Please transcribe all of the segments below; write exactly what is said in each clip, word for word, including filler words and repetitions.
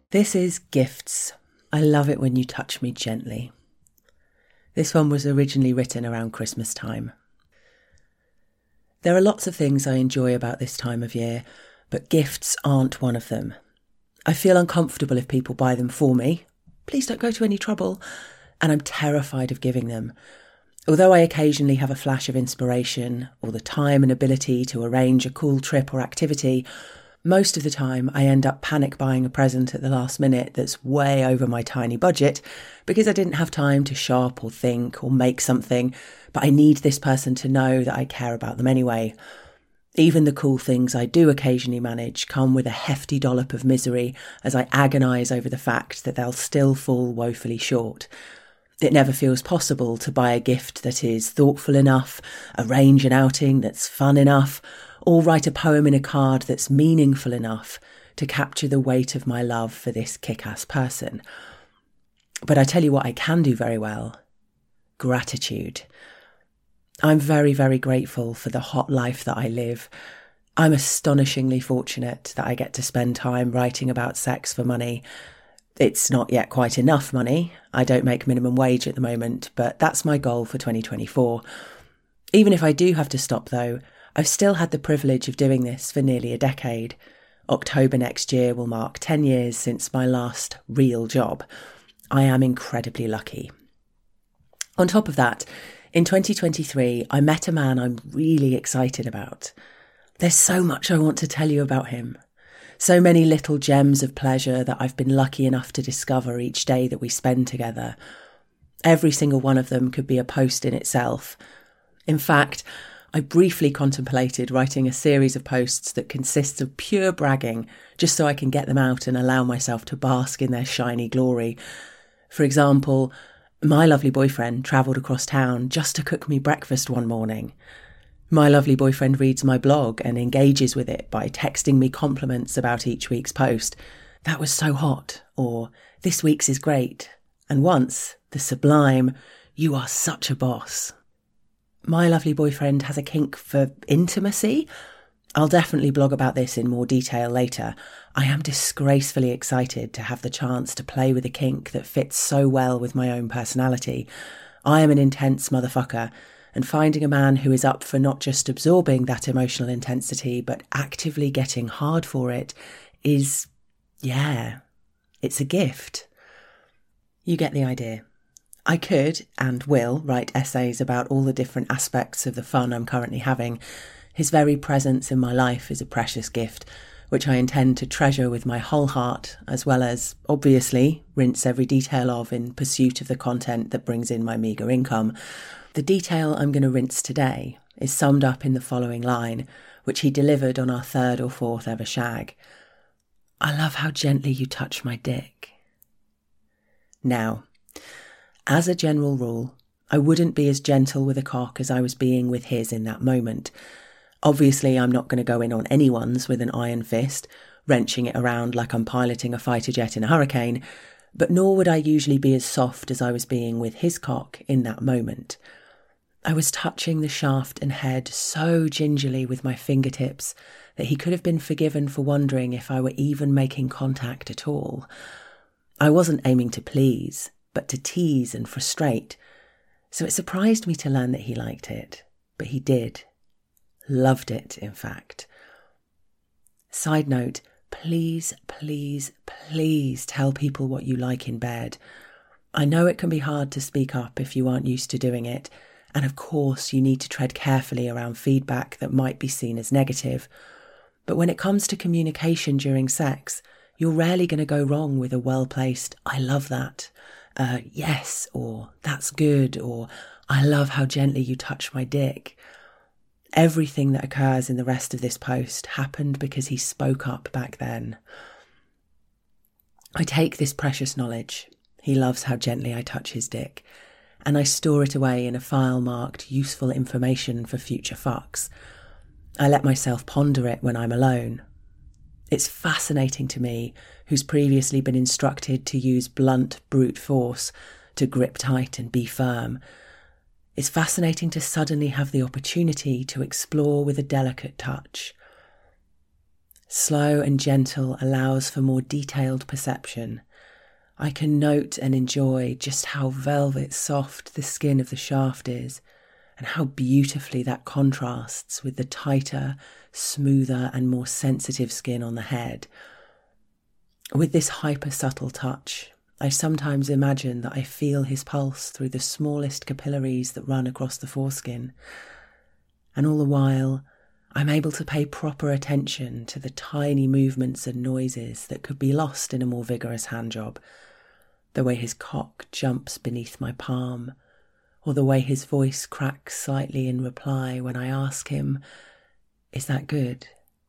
This is Gifts. I love it when you touch me gently. This one was originally written around Christmas time. There are lots of things I enjoy about this time of year, but gifts aren't one of them. I feel uncomfortable if people buy them for me. Please don't go to any trouble. And I'm terrified of giving them. Although I occasionally have a flash of inspiration or the time and ability to arrange a cool trip or activity, most of the time I end up panic buying a present at the last minute that's way over my tiny budget because I didn't have time to shop or think or make something, but I need this person to know that I care about them anyway. Even the cool things I do occasionally manage come with a hefty dollop of misery as I agonise over the fact that they'll still fall woefully short. It never feels possible to buy a gift that is thoughtful enough, arrange an outing that's fun enough, or write a poem in a card that's meaningful enough to capture the weight of my love for this kick-ass person. But I tell you what I can do very well. Gratitude. I'm very, very grateful for the hot life that I live. I'm astonishingly fortunate that I get to spend time writing about sex for money. It's not yet quite enough money. I don't make minimum wage at the moment, but that's my goal for twenty twenty-four. Even if I do have to stop though, I've still had the privilege of doing this for nearly a decade. October next year will mark ten years since my last real job. I am incredibly lucky. On top of that, in twenty twenty-three, I met a man I'm really excited about. There's so much I want to tell you about him. So many little gems of pleasure that I've been lucky enough to discover each day that we spend together. Every single one of them could be a post in itself. In fact, I briefly contemplated writing a series of posts that consists of pure bragging, just so I can get them out and allow myself to bask in their shiny glory. For example, my lovely boyfriend travelled across town just to cook me breakfast one morning. My lovely boyfriend reads my blog and engages with it by texting me compliments about each week's post. That was so hot, or this week's is great. And once, the sublime, you are such a boss. My lovely boyfriend has a kink for intimacy. I'll definitely blog about this in more detail later. I am disgracefully excited to have the chance to play with a kink that fits so well with my own personality. I am an intense motherfucker, and finding a man who is up for not just absorbing that emotional intensity, but actively getting hard for it is, yeah, it's a gift. You get the idea. I could, and will, write essays about all the different aspects of the fun I'm currently having. His very presence in my life is a precious gift, which I intend to treasure with my whole heart, as well as, obviously, rinse every detail of in pursuit of the content that brings in my meagre income. The detail I'm going to rinse today is summed up in the following line, which he delivered on our third or fourth ever shag. I love how gently you touch my dick. Now, as a general rule, I wouldn't be as gentle with a cock as I was being with his in that moment. Obviously, I'm not going to go in on anyone's with an iron fist, wrenching it around like I'm piloting a fighter jet in a hurricane, but nor would I usually be as soft as I was being with his cock in that moment. I was touching the shaft and head so gingerly with my fingertips that he could have been forgiven for wondering if I were even making contact at all. I wasn't aiming to please, but to tease and frustrate, so it surprised me to learn that he liked it, but he did. Loved it, in fact. Side note, please, please, please tell people what you like in bed. I know it can be hard to speak up if you aren't used to doing it, and of course you need to tread carefully around feedback that might be seen as negative. But when it comes to communication during sex, you're rarely going to go wrong with a well-placed, I love that, uh, yes, or that's good, or I love how gently you touch my dick. Everything that occurs in the rest of this post happened because he spoke up back then. I take this precious knowledge, he loves how gently I touch his dick, and I store it away in a file marked useful information for future fucks. I let myself ponder it when I'm alone. It's fascinating to me, who's previously been instructed to use blunt brute force, to grip tight and be firm. It's fascinating to suddenly have the opportunity to explore with a delicate touch. Slow and gentle allows for more detailed perception. I can note and enjoy just how velvet soft the skin of the shaft is, and how beautifully that contrasts with the tighter, smoother and more sensitive skin on the head. With this hyper-subtle touch, I sometimes imagine that I feel his pulse through the smallest capillaries that run across the foreskin, and all the while I'm able to pay proper attention to the tiny movements and noises that could be lost in a more vigorous handjob. The way his cock jumps beneath my palm, or the way his voice cracks slightly in reply when I ask him, "Is that good?"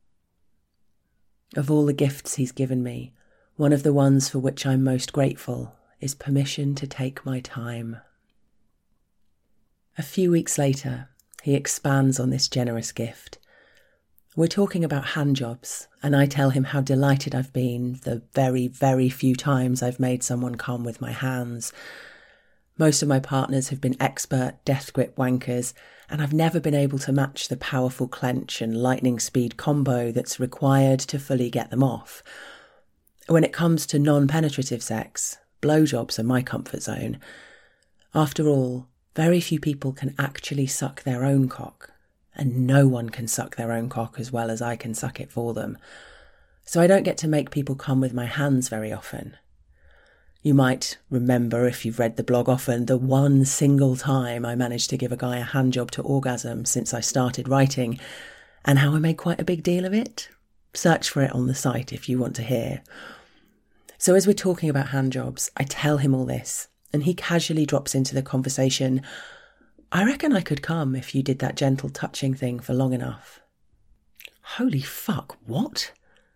Of all the gifts he's given me, one of the ones for which I'm most grateful is permission to take my time. A few weeks later, he expands on this generous gift. We're talking about handjobs, and I tell him how delighted I've been the very, very few times I've made someone come with my hands. Most of my partners have been expert death grip wankers, and I've never been able to match the powerful clench and lightning speed combo that's required to fully get them off. When it comes to non-penetrative sex, blowjobs are my comfort zone. After all, very few people can actually suck their own cock, and no one can suck their own cock as well as I can suck it for them. So I don't get to make people come with my hands very often. You might remember, if you've read the blog often, the one single time I managed to give a guy a handjob to orgasm since I started writing, and how I made quite a big deal of it. Search for it on the site if you want to hear. So as we're talking about handjobs, I tell him all this, and he casually drops into the conversation, "I reckon I could come if you did that gentle touching thing for long enough." Holy fuck, what?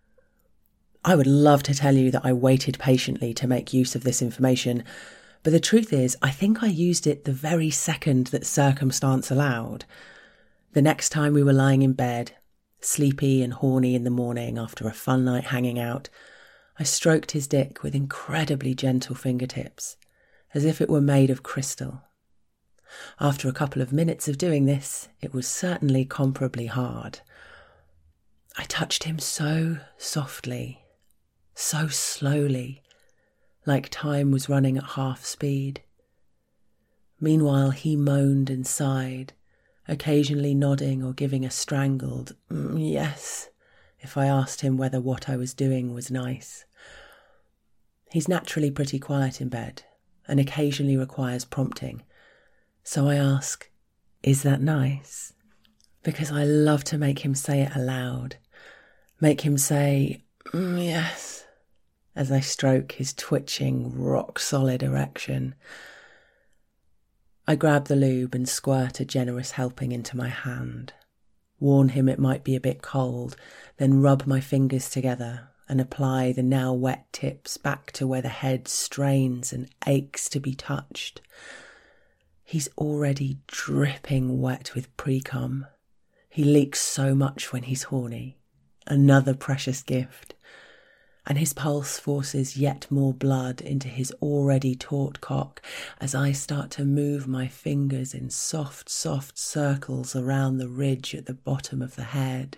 I would love to tell you that I waited patiently to make use of this information, but the truth is, I think I used it the very second that circumstance allowed. The next time we were lying in bed, sleepy and horny in the morning after a fun night hanging out, I stroked his dick with incredibly gentle fingertips, as if it were made of crystal. After a couple of minutes of doing this, it was certainly comparably hard. I touched him so softly, so slowly, like time was running at half speed. Meanwhile, he moaned and sighed, occasionally nodding or giving a strangled mm, yes, if I asked him whether what I was doing was nice. He's naturally pretty quiet in bed and occasionally requires prompting. So I ask, "Is that nice?" Because I love to make him say it aloud. Make him say, mm, yes, as I stroke his twitching, rock-solid erection. I grab the lube and squirt a generous helping into my hand. Warn him it might be a bit cold, then rub my fingers together and apply the now wet tips back to where the head strains and aches to be touched. He's already dripping wet with pre-cum. He leaks so much when he's horny. Another precious gift. And his pulse forces yet more blood into his already taut cock as I start to move my fingers in soft, soft circles around the ridge at the bottom of the head.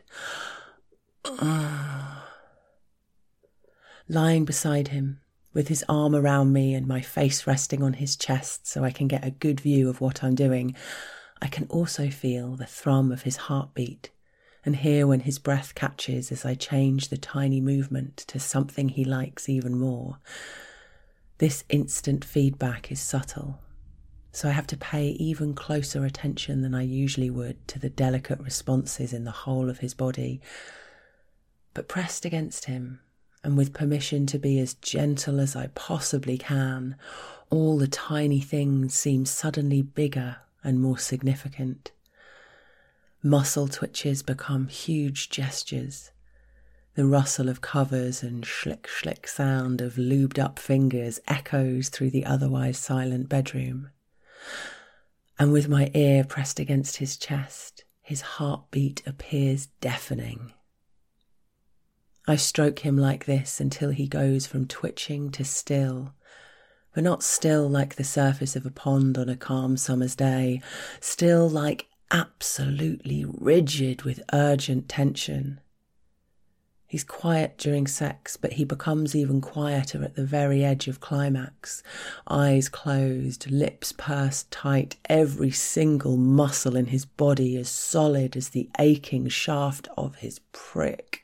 Lying beside him, with his arm around me and my face resting on his chest so I can get a good view of what I'm doing, I can also feel the thrum of his heartbeat and hear when his breath catches as I change the tiny movement to something he likes even more. This instant feedback is subtle, so I have to pay even closer attention than I usually would to the delicate responses in the whole of his body. But pressed against him, and with permission to be as gentle as I possibly can, all the tiny things seem suddenly bigger and more significant. Muscle twitches become huge gestures. The rustle of covers and schlick-schlick sound of lubed-up fingers echoes through the otherwise silent bedroom. And with my ear pressed against his chest, his heartbeat appears deafening. I stroke him like this until he goes from twitching to still, but not still like the surface of a pond on a calm summer's day, still like absolutely rigid with urgent tension. He's quiet during sex, but he becomes even quieter at the very edge of climax. Eyes closed, lips pursed tight, every single muscle in his body as solid as the aching shaft of his prick.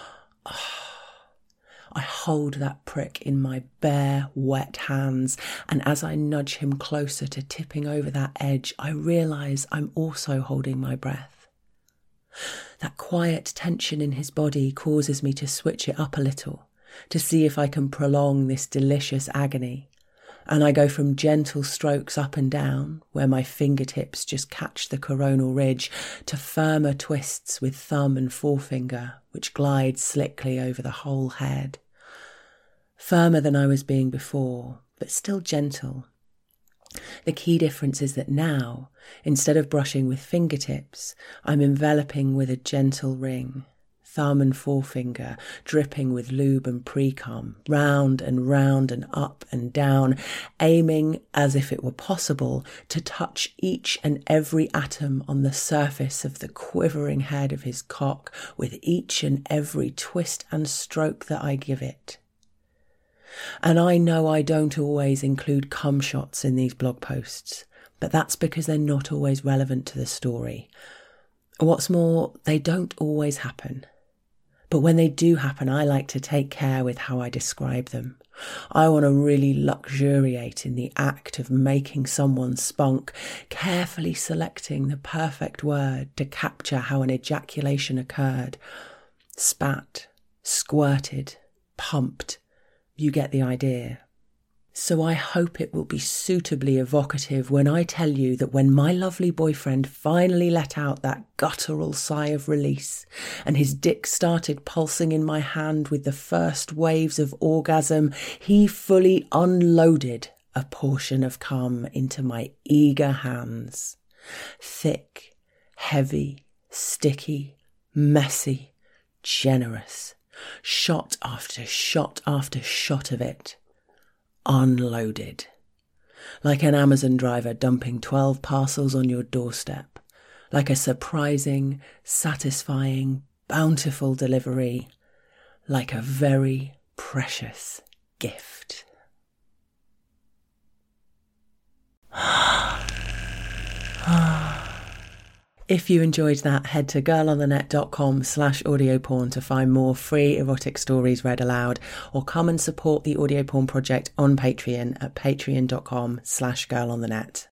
I hold that prick in my bare, wet hands, and as I nudge him closer to tipping over that edge, I realise I'm also holding my breath. That quiet tension in his body causes me to switch it up a little, to see if I can prolong this delicious agony. And I go from gentle strokes up and down, where my fingertips just catch the coronal ridge, to firmer twists with thumb and forefinger, which glide slickly over the whole head. Firmer than I was being before, but still gentle. The key difference is that now, instead of brushing with fingertips, I'm enveloping with a gentle ring, thumb and forefinger dripping with lube and pre-cum, round and round and up and down, aiming, as if it were possible, to touch each and every atom on the surface of the quivering head of his cock with each and every twist and stroke that I give it. And I know I don't always include cum shots in these blog posts, but that's because they're not always relevant to the story. What's more, they don't always happen. But when they do happen, I like to take care with how I describe them. I want to really luxuriate in the act of making someone spunk, carefully selecting the perfect word to capture how an ejaculation occurred. Spat, squirted, pumped. You get the idea. So I hope it will be suitably evocative when I tell you that when my lovely boyfriend finally let out that guttural sigh of release and his dick started pulsing in my hand with the first waves of orgasm, he fully unloaded a portion of cum into my eager hands. Thick, heavy, sticky, messy, generous. Shot after shot after shot of it. Unloaded. Like an Amazon driver dumping twelve parcels on your doorstep. Like a surprising, satisfying, bountiful delivery. Like a very precious gift. If you enjoyed that, head to girlonthenet.com slash audioporn to find more free erotic stories read aloud, or come and support the Audio Porn Project on Patreon at patreon.com slash girlonthenet.